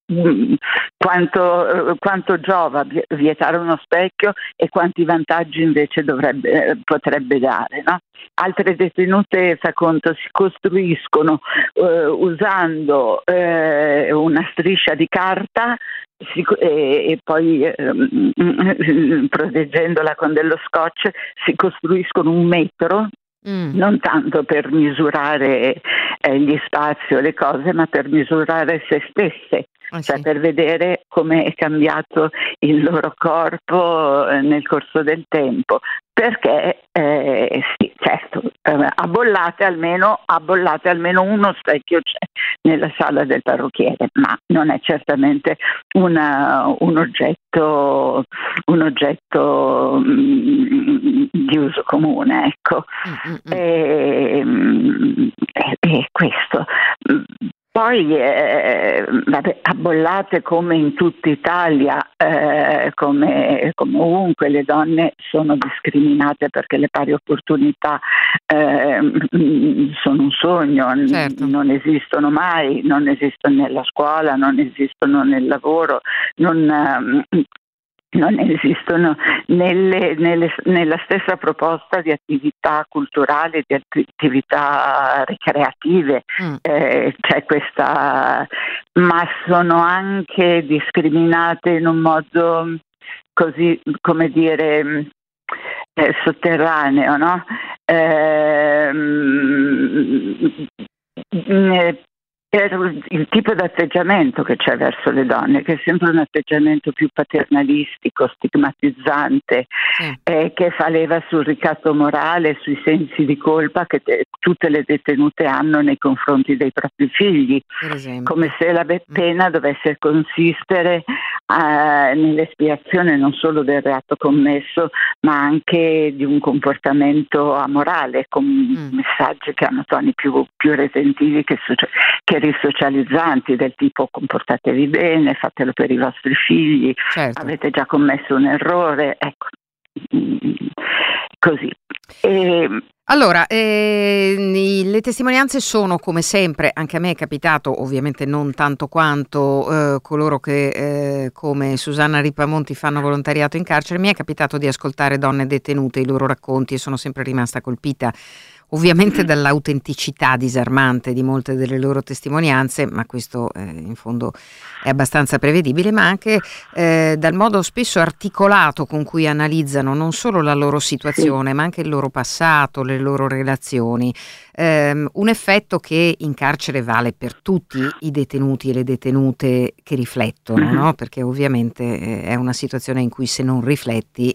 mh, quanto, quanto giova vietare uno specchio e quanti vantaggi invece dovrebbe, potrebbe dare, no? Altre detenute, fa conto, si costruiscono eh, usando eh, una striscia di carta si, e, e poi eh, proteggendola con dello scotch si costruiscono un metro. Mm. Non tanto per misurare eh, gli spazi o le cose, ma per misurare se stesse, ah, cioè sì. per vedere come è cambiato il loro corpo eh, nel corso del tempo. Perché eh, sì, certo, eh, a Bollate almeno, a Bollate almeno uno specchio c'è nella sala del parrucchiere, ma non è certamente una, un oggetto, un oggetto mh, di uso comune, ecco. Mm-hmm. E, e questo. Poi eh, vabbè, a Bollate, come in tutta Italia, eh, come, come ovunque, le donne sono discriminate perché le pari opportunità eh, sono un sogno, certo. non esistono mai, non esistono nella scuola, non esistono nel lavoro, non... non esistono nelle, nelle, nella stessa proposta di attività culturali, di attività ricreative, mm. eh, c'è questa, ma sono anche discriminate in un modo così, come dire, eh, sotterraneo, no? Eh, per il tipo di atteggiamento che c'è verso le donne, che è sempre un atteggiamento più paternalistico, stigmatizzante, sì. eh, che fa leva sul ricatto morale, sui sensi di colpa che te, tutte le detenute hanno nei confronti dei propri figli, come se la pena mm. dovesse consistere eh, nell'espiazione non solo del reato commesso, ma anche di un comportamento amorale, con mm. messaggi che hanno toni più, più retentivi che, che risocializzanti, del tipo: comportatevi bene, fatelo per i vostri figli, certo. avete già commesso un errore, ecco, così. E, Allora, eh, le testimonianze sono, come sempre, anche a me è capitato, ovviamente non tanto quanto eh, coloro che eh, come Susanna Ripamonti fanno volontariato in carcere, mi è capitato di ascoltare donne detenute, i loro racconti, e sono sempre rimasta colpita ovviamente dall'autenticità disarmante di molte delle loro testimonianze, ma questo eh, in fondo è abbastanza prevedibile, ma anche eh, dal modo spesso articolato con cui analizzano non solo la loro situazione, ma anche il loro passato, le loro relazioni. Um, un effetto che in carcere vale per tutti i detenuti e le detenute che riflettono, no? Perché ovviamente eh, è una situazione in cui, se non rifletti,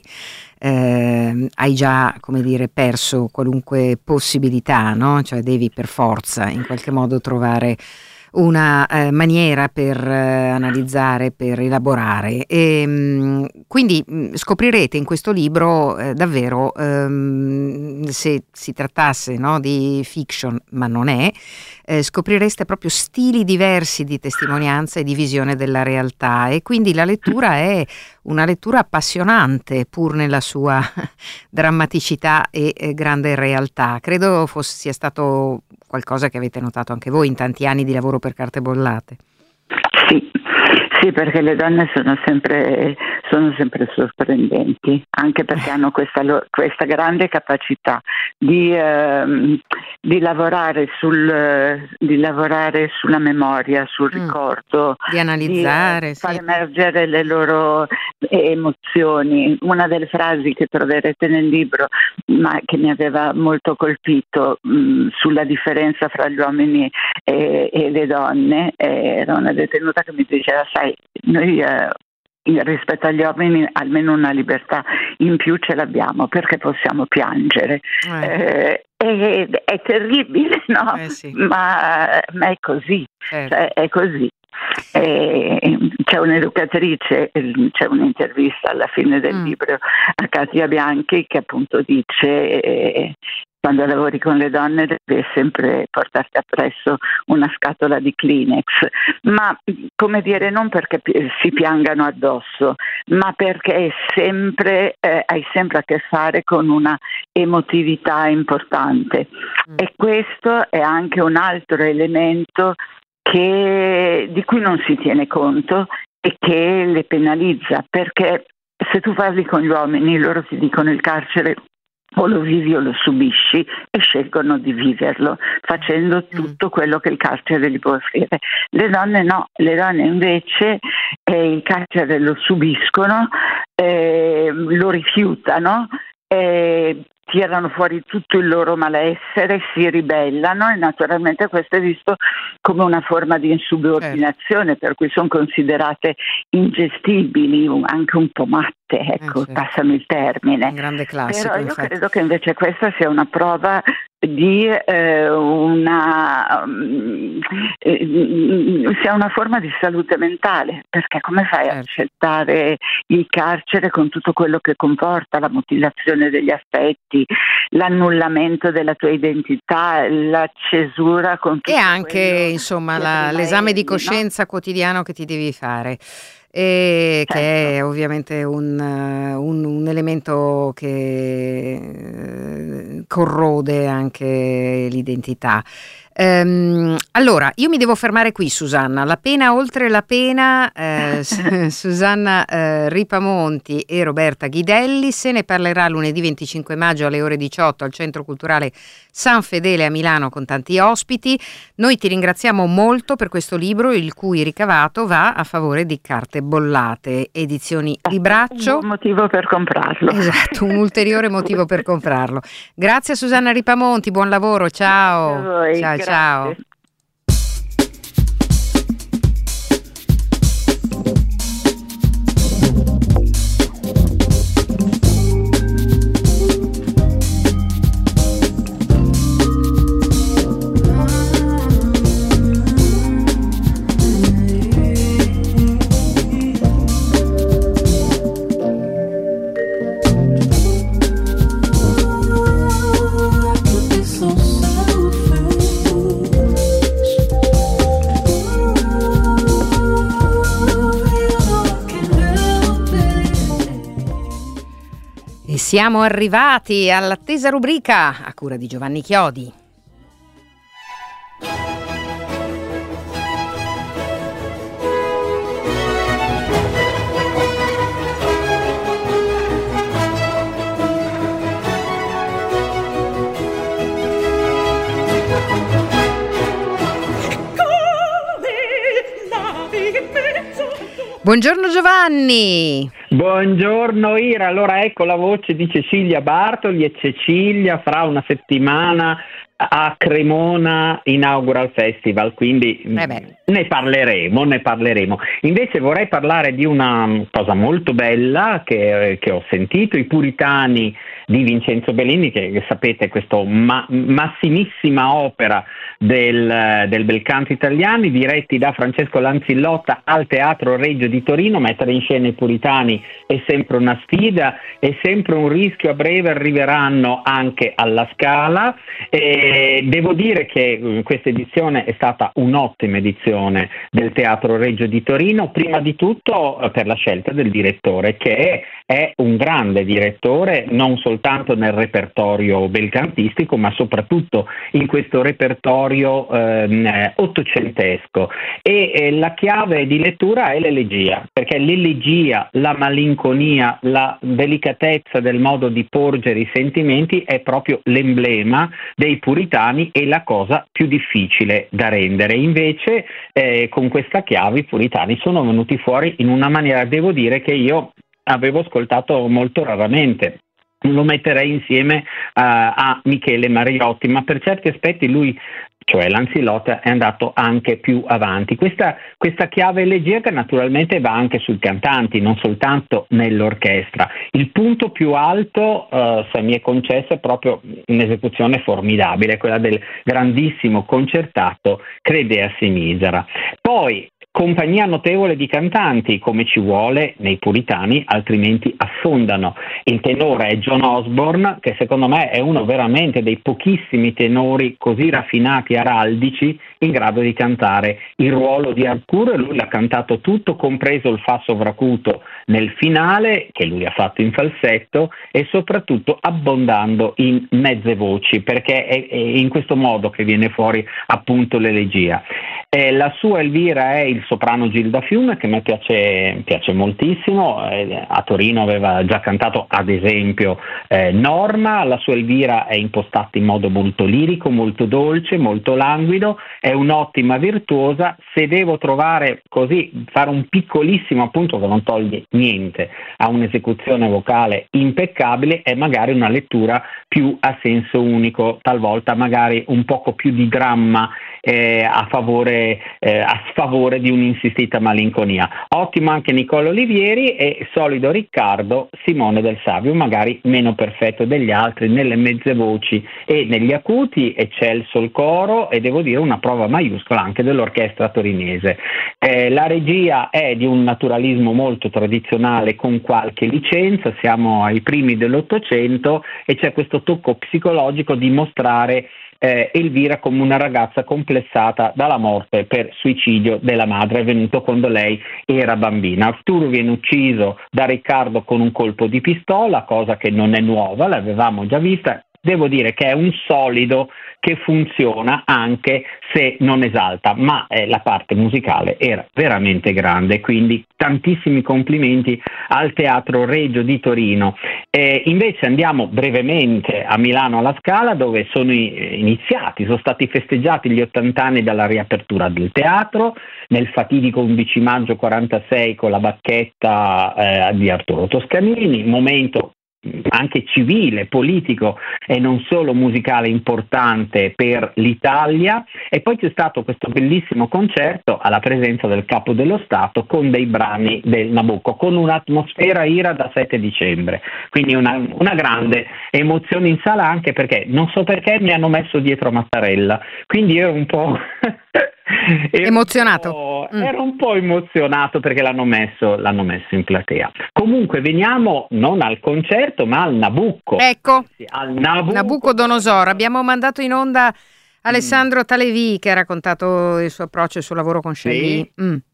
eh, hai già, come dire, perso qualunque possibilità, no? Cioè devi per forza in qualche modo trovare una eh, maniera per eh, analizzare, per elaborare, e mh, quindi mh, scoprirete in questo libro eh, davvero, ehm, se si trattasse, no, di fiction, ma non è, eh, scoprireste proprio stili diversi di testimonianza e di visione della realtà, e quindi la lettura è una lettura appassionante pur nella sua drammaticità e eh, grande realtà. Credo fosse, sia stato qualcosa che avete notato anche voi in tanti anni di lavoro per Carte Bollate. Sì, sì, perché le donne sono sempre, sono sempre sorprendenti, anche perché hanno questa, questa grande capacità di, eh, di lavorare sul, di lavorare sulla memoria, sul mm. ricordo, di analizzare, di far sì. emergere le loro emozioni. Una delle frasi che troverete nel libro, ma che mi aveva molto colpito, mh, sulla differenza fra gli uomini e, e le donne, era una detenuta che mi diceva: sai, noi eh, rispetto agli uomini almeno una libertà in più ce l'abbiamo, perché possiamo piangere. Eh. Eh, è, è terribile, no? Eh sì. ma, ma è così, certo. cioè, è così. Eh, c'è un'educatrice, c'è un'intervista alla fine del mm. libro a Katia Bianchi che appunto dice: eh, quando lavori con le donne devi sempre portarti appresso una scatola di Kleenex, ma come dire, non perché si piangano addosso, ma perché è sempre, eh, hai sempre a che fare con una emotività importante. Mm. E questo è anche un altro elemento che, di cui non si tiene conto e che le penalizza, perché se tu parli con gli uomini loro ti dicono il carcere o lo vivi o lo subisci, e scelgono di viverlo facendo tutto quello che il carcere gli può offrire. Le donne no, le donne invece eh, il carcere lo subiscono, eh, lo rifiutano, eh, tirano fuori tutto il loro malessere, si ribellano, e naturalmente questo è visto come una forma di insubordinazione, certo. Per cui sono considerate ingestibili, anche un po' matte, ecco, eh, certo. Passami il termine. Un grande classico, però io infatti. credo che invece questa sia una prova di eh, una um, eh, sia una forma di salute mentale, perché come fai certo. a accettare il carcere con tutto quello che comporta, la mutilazione degli affetti, l'annullamento della tua identità, la cesura con tutto e anche quello insomma la, l'esame di coscienza, no? Quotidiano che ti devi fare. E certo. Che è ovviamente un, un, un elemento che corrode anche l'identità. Ehm, allora, io mi devo fermare qui, Susanna. La pena oltre la pena, eh, Susanna eh, Ripamonti e Roberta Ghidelli. Se ne parlerà lunedì venticinque maggio alle ore diciotto al Centro Culturale San Fedele a Milano con tanti ospiti. Noi ti ringraziamo molto per questo libro, il cui ricavato va a favore di Carte Bollate, edizioni Libraccio. Un motivo per comprarlo. Esatto, un ulteriore motivo per comprarlo. Grazie a Susanna Ripamonti, buon lavoro, ciao. Grazie a voi, ciao, grazie. Ciao. Siamo arrivati all'attesa rubrica a cura di Giovanni Chiodi. Buongiorno Giovanni. Buongiorno Ira, allora ecco la voce di Cecilia Bartoli, e Cecilia fra una settimana a Cremona inaugura il festival, quindi eh ne parleremo, ne parleremo. Invece vorrei parlare di una cosa molto bella che, che ho sentito, I Puritani di Vincenzo Bellini, che, che sapete questa ma, massimissima opera del, del bel canto italiani, diretti da Francesco Lanzillotta al Teatro Regio di Torino. Mettere in scena i Puritani è sempre una sfida, è sempre un rischio. A breve arriveranno anche alla Scala. E devo dire che questa edizione è stata un'ottima edizione del Teatro Regio di Torino, prima di tutto per la scelta del direttore, che è, è un grande direttore, non soltanto nel repertorio belcantistico, ma soprattutto in questo repertorio eh, ottocentesco. E eh, la chiave di lettura è l'elegia, perché l'elegia, la malinconia, la delicatezza del modo di porgere i sentimenti è proprio l'emblema dei puritani e la cosa più difficile da rendere. Invece eh, con questa chiave i puritani sono venuti fuori in una maniera, devo dire, che io avevo ascoltato molto raramente. Lo metterei insieme uh, a Michele Mariotti, ma per certi aspetti lui, cioè Lanzillotta, è andato anche più avanti. Questa, questa chiave elegiaca naturalmente va anche sui cantanti, non soltanto nell'orchestra. Il punto più alto, uh, se mi è concesso, è proprio un'esecuzione formidabile, quella del grandissimo concertato Credeasi Misera. Poi compagnia notevole di cantanti, come ci vuole nei Puritani, altrimenti affondano. Il tenore è John Osborne, che secondo me è uno veramente dei pochissimi tenori così raffinati, araldici, in grado di cantare il ruolo di Arturo, e lui l'ha cantato tutto, compreso il fa sovracuto nel finale, che lui ha fatto in falsetto, e soprattutto abbondando in mezze voci, perché è, è in questo modo che viene fuori appunto l'elegia. Eh, la sua Elvira è il soprano Gilda Fiume, che a me piace, piace moltissimo. Eh, a Torino aveva già cantato ad esempio eh, Norma. La sua Elvira è impostata in modo molto lirico, molto dolce, molto languido, è un'ottima virtuosa. Se devo trovare così, fare un piccolissimo appunto che non toglie niente a un'esecuzione vocale impeccabile, è magari una lettura più a senso unico, talvolta magari un poco più di dramma eh, a favore, eh, a sfavore di un'insistita malinconia. Ottimo anche Nicola Olivieri e solido Riccardo Simone del Savio, magari meno perfetto degli altri nelle mezze voci e negli acuti, eccelso il coro e devo dire una prova maiuscola anche dell'orchestra torinese. Eh, la regia è di un naturalismo molto tradizionale con qualche licenza, siamo ai primi dell'Ottocento e c'è questo tocco psicologico di mostrare eh, Elvira come una ragazza complessata dalla morte per suicidio della madre avvenuto quando lei era bambina. Arturo viene ucciso da Riccardo con un colpo di pistola, cosa che non è nuova, l'avevamo già vista. Devo dire che è un solido che funziona anche se non esalta, ma eh, la parte musicale era veramente grande, quindi tantissimi complimenti al Teatro Regio di Torino. Eh, invece andiamo brevemente a Milano alla Scala, dove sono iniziati, sono stati festeggiati gli ottanta anni dalla riapertura del teatro, nel fatidico undici maggio quarantasei con la bacchetta eh, di Arturo Toscanini, momento anche civile, politico e non solo musicale importante per l'Italia. E poi c'è stato questo bellissimo concerto alla presenza del Capo dello Stato con dei brani del Nabucco, con un'atmosfera ira da sette dicembre, quindi una, una grande emozione in sala, anche perché non so perché mi hanno messo dietro Mattarella, quindi ero un po' ero emozionato. Un po', mm. Ero un po' emozionato perché l'hanno messo, l'hanno messo in platea. Comunque veniamo non al concerto ma al Nabucco. Ecco, al Nabucco. Nabucodonosor. Abbiamo mandato in onda Alessandro mm. Talevi, che ha raccontato il suo approccio e il suo lavoro con Shelley. Sì. Mm.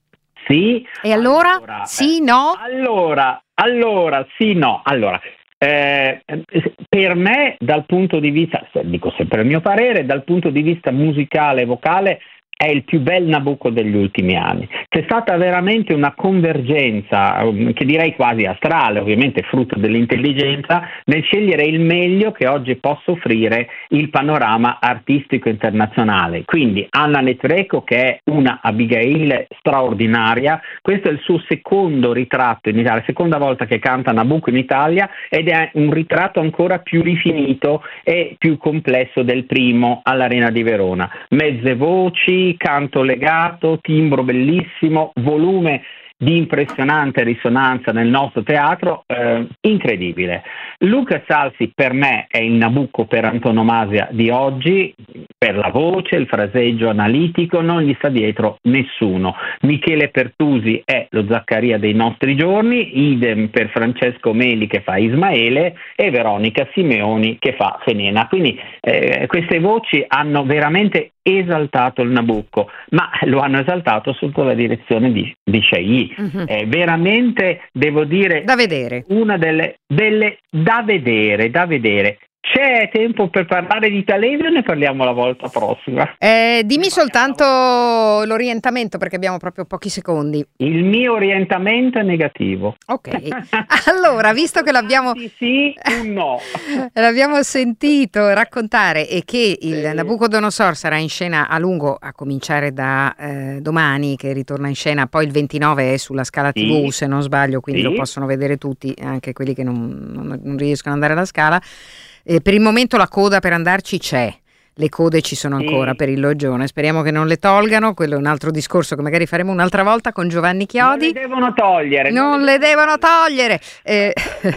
Sì. E allora? allora Sì, eh, no? Allora, allora, sì, no. Allora, Eh, per me, dal punto di vista, dico sempre il mio parere, dal punto di vista musicale e vocale è il più bel Nabucco degli ultimi anni. C'è stata veramente una convergenza, che direi quasi astrale, ovviamente frutto dell'intelligenza, nel scegliere il meglio che oggi possa offrire il panorama artistico internazionale. Quindi Anna Netrebko, che è una Abigail straordinaria, questo è il suo secondo ritratto in Italia, seconda volta che canta Nabucco in Italia, ed è un ritratto ancora più rifinito e più complesso del primo all'Arena di Verona. Mezze voci, canto legato, timbro bellissimo, volume di impressionante risonanza nel nostro teatro, eh, incredibile. Luca Salsi per me è il Nabucco per antonomasia di oggi, per la voce, il fraseggio analitico, non gli sta dietro nessuno. Michele Pertusi è lo Zaccaria dei nostri giorni, idem per Francesco Meli che fa Ismaele e Veronica Simeoni che fa Fenena. Quindi eh, queste voci hanno veramente esaltato il Nabucco, ma lo hanno esaltato sotto la direzione di, di Shelley. Mm-hmm. È veramente, devo dire, da vedere. Una delle, delle da vedere, da vedere. C'è tempo per parlare di Talevio o ne parliamo la volta prossima? Eh, dimmi soltanto l'orientamento, perché abbiamo proprio pochi secondi. Il mio orientamento è negativo. Ok, allora, visto che l'abbiamo sì, sì, un no. l'abbiamo sentito raccontare e che il sì. Nabucodonosor sarà in scena a lungo, a cominciare da eh, domani, che ritorna in scena, poi il ventinove è sulla Scala sì. tivù, se non sbaglio, quindi sì. lo possono vedere tutti, anche quelli che non, non, non riescono ad andare alla Scala. Eh, per il momento la coda per andarci c'è, le code ci sono ancora sì. per il Loggione, speriamo che non le tolgano, quello è un altro discorso che magari faremo un'altra volta con Giovanni Chiodi. Non le devono togliere. Non, non le devono togliere. Eh,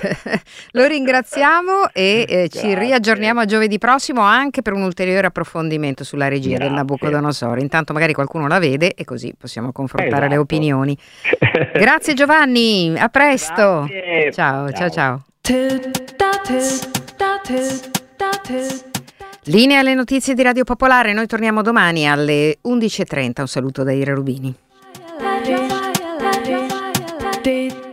lo ringraziamo e eh, ci riaggiorniamo a giovedì prossimo anche per un ulteriore approfondimento sulla regia Grazie. del Nabucodonosor. Intanto magari qualcuno la vede e così possiamo confrontare esatto. le opinioni. Grazie Giovanni, a presto. Grazie. Ciao, ciao, ciao. Linea alle notizie di Radio Popolare, noi torniamo domani alle undici e trenta. Un saluto da Ira Rubini.